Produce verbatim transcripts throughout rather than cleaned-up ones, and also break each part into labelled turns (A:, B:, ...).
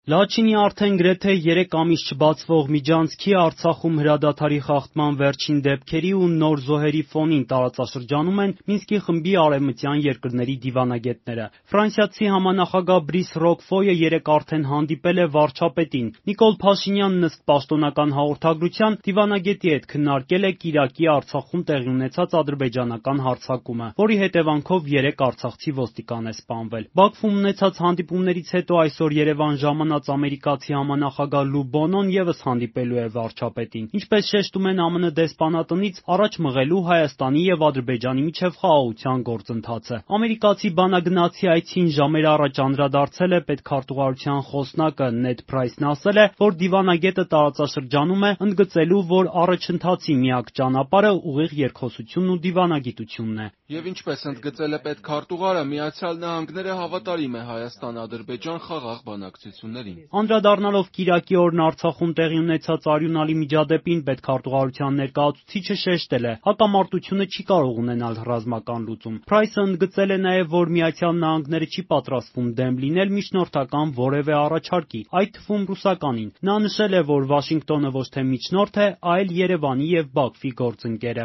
A: Լաչինի արդեն գրեթե երեք ամիս չբացվող միջանցքի Արցախում հրադադարի խախտման վերջին դեպքերի ու նոր զոհերի ֆոնին տարածաշրջանում են Մինսկի խմբի արևմտյան երկրների դիվանագետները։ Ֆրանսիացի համանախագահ Բրիս Ռոկֆոյը երեկ արդեն հանդիպել է վարչապետին։ Նիկոլ Փաշինյանն ըստ պաշտոնական հաղորդագրության դիվանագետի հետ քննարկել է Կիրակի Արցախում տեղի ունեցած ադրբեջանական հարձակումը, որի հետևանքով երեք արցախցի ոստիկան է սպանվել։ Բաքվում ունեցած հանդիպումներից հետո այսօր Երևան ժամանակ ամերիկացի համանախագահ Լու Բոնոն ևս հանդիպելու է վարչապետին։ Ինչպես շեշտում են ԱՄՆ դեսպանատնից, առաջ մղելու Հայաստանի եւ Ադրբեջանի միջև խաղաղության գործընթացը։ Ամերիկացի բանագնացի այցին ժամեր առաջ անդրադարձել է պետքարտուղարության խոսնակը Նեդ Փրայսն ասել է, որ դիվանագետը տարածաշրջանում է ընդգծելու, որ առաջընթացի միակ ճանապարհը ուղիղ երկխոսությունն ու դիվանագիտությունն է։
B: Եվ ինչպես ընդգծել է պետքարտուղարը, Միացյալ Նահանգները հավատարիմ է Հայաստան-Ադրբեջան խաղաղ բանակցություններին։
A: Անդրադառնալով Կիրակի օրն Արցախում տեղի ունեցած արյունալի միջադեպին, պետքարտուղարության ներկայացուցիչը շեշտել է, հակամարտությունը չի կարող ունենալ ռազմական լուծում։ Փրայսը ընդգծել է նաև, որ Միացյալ Նահանգները չի պատրաստվում դեմ լինել միջնորդական որևէ առաջարկի, այդ թվում ռուսականին։ Նա նշել է, որ Վաշինգտոնը ոչ թե միջնորդ է, այլ Երևանի եւ Բաքվի գործընկերը։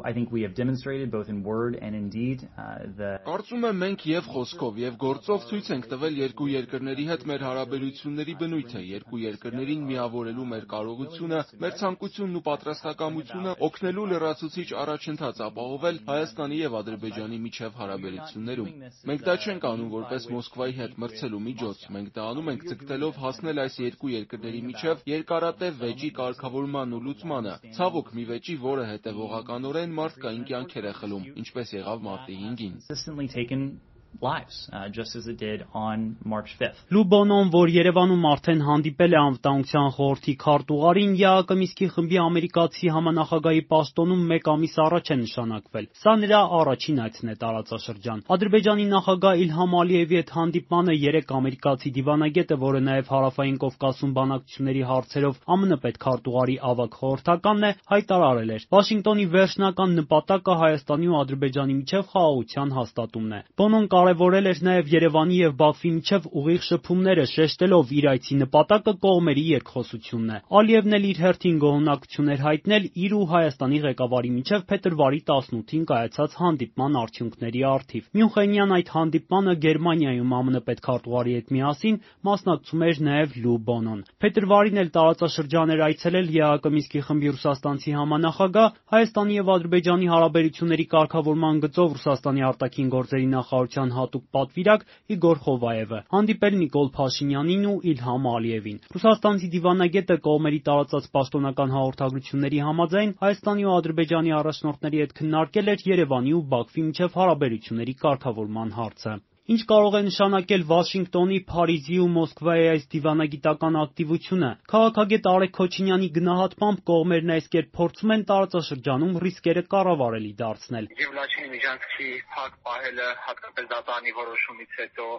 B: Կարծում եմ մենք եւ խոսքով եւ գործով ցույց ենք տվել երկու երկրների հետ մեր հարաբերությունների բնույթը, երկու երկրներին միավորելու մեր կարողությունը, մեր ցանկությունն ու պատրաստակամությունը օգնելու լրացուցիչ առաջընթաց ապահովել Հայաստանի եւ Ադրբեջանի միջև հարաբերություններում։ Մենք դա չենք անում որպես Մոսկվայի հետ մրցելու միջոց, մենք դա անում ենք ձգտելով հասնել այս երկու երկրների միջև երկարատև վեճի կարգավորման ու լուծմանը, ցավոք մի վեճի, որը հետևողականորեն մարդկային կյանքեր է խլում, ինչպես եղավ մարտի հինգին։
A: Lives, uh, just as it did on March fifth. Լու Բոնոն, որ Երևանում արդեն հանդիպել է անվտանգության խորհրդի քարտուղարին, ԵԱՀԿ Մինսկի խմբի ամերիկացի համանախագահի պաշտոնում մեկ ամիս առաջ է նշանակվել։ Սա նրա առաջին այցն է տարածաշրջան։ Ադրբեջանի նախագահ Իլհամ Ալիևի հետ հանդիպմանը երեք ամերիկացի դիվանագետը, որը նաև Հարավային Կովկասում բանակցությունների հարցերով ԱՄՆ պետքարտուղարի ավագ խորհրդականն է, հայտարարել էր. Վաշինգտոնի վերջնական նպատակը Հայաստանի ու Ադրբեջանի միջև խաղաղության հաստատումն է։ Բոնոն կարևորել էր նաև Երևանի եւ Բաքվի միջև ուղիղ շփումները, շեշտելով իր այցի նպատակը կողմերի երկխոսությունն է։ Ալիևն էլ իր հերթին գոհունակություն էր հայտնել իր ու Հայաստանի ղեկավարի միջև փետրվարի տասնութին կայացած հանդիպման արդյունքների առթիվ։ Մյունխենյան այդ հանդիպմանը Գերմանիայում ԱՄՆ պետքարտուղարի հետ միասին մասնակցում էր նաև Լու Բոնոն։ Փետրվարին էլ տարածաշրջան էր այցելել ԵԱՀԿ Մինսկի խմբի ռուսաստանցի համանախագահ, Հայաստանի եւ Ադրբեջանի հարաբերությունների կարգավորման գծով Ռուսաստանի արտաքին գործերի նախարարության հատուկ պատվիրակ Իգոր Խովայևը, հանդիպել Նիկոլ Փաշինյանին ու Իլհամ Ալիևին։ Ռուսաստանցի դիվանագետը կողմերի տարածած պաշտոնական հաղորդագրությունների համաձայն Հայաստանի ու Ադրբեջանի առաջնորդների հետ քննարկել էր Երևանի ու Բաքվի միջև հարաբերությունների կարգավորման հարցը։ Ինչ կարող է նշանակել Վաշինգտոնի, Փարիզի ու Մոսկվայի այս դիվանագիտական ակտիվությունը։ Քաղաքագետ Արեգ Քոչինյանի գնահատմամբ կողմերն այս կերպ փորձում են տարածաշրջանում ռիսկերը կառավարելի դարձնել։
C: Եվ Լաչինի միջանցքի փակ պահելը, հատկապես դատարանի որոշումից հետո,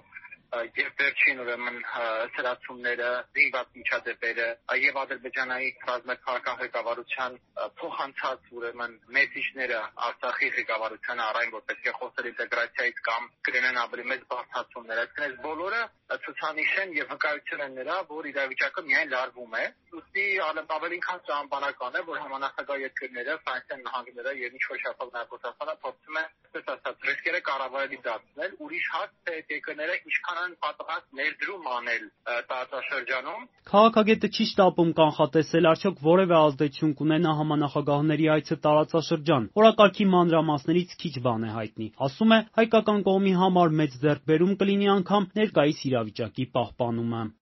C: եւ վերջին ուրեմն սրացումները, զինված միջադեպերը եւ Ադրբեջանայի ռազմաքաղաքական ղեկավարության փոխանցած ուրեմն մեսիջները Արցախի ղեկավարությանը առայն որ պետք է խոսել ինտեգրացիայից կամ կրենեն ավելի մեծ բարձրացումներ, այսինքն այս բոլորը ցուցանիշ են եւ վկայություն են նրա, որ իրավիճակը միայն լարվում է։ Ուստի ավելի քան ճամփանական է, որ համանախագահ երկրները, Ֆրանսիան, Նահանգները եւ ինչ որ շփով նաեւ Ռուսաստանը փորձում են այսպես ասած ռիսկերը կառավարելի դարձնել։ Ուրիշ հարց թե այդ երկրները ինչքան են պատրաստ ներդրում անել տարածաշրջանում։
A: Քաղաքագետը չի շտապում կանխատեսել արդյոք որևէ ազդեցություն կունենա համանախագահների այցը տարածաշրջան։ Օրակարգի մանրամասներից քիչ բան է հայտնի։ Ասում է, հայկական կողմի համար մեծ ձեռքբերում կլինի անգամ ներկայիս իրավիճակի պահպանումը։